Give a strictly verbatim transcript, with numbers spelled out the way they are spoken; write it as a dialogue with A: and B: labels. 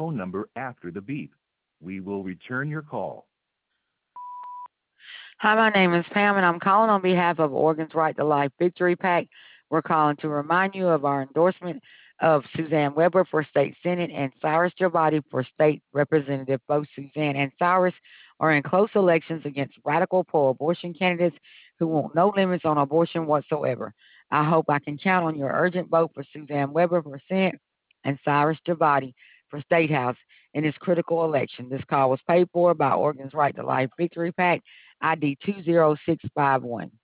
A: phone number after the beep. We will return your call.
B: Hi, my name is Pam, and I'm calling on behalf of Organs Right to Life Victory PAC. We're calling to remind you of our endorsement of Suzanne Weber for State Senate and Cyrus Jabati for State Representative. Both Suzanne and Cyrus are in close elections against radical pro-abortion candidates who want no limits on abortion whatsoever. I hope I can count on your urgent vote for Suzanne Weber for Senate and Cyrus Jabati for State House in this critical election. This call was paid for by Organs Right to Life Victory PAC, I D two zero six five one.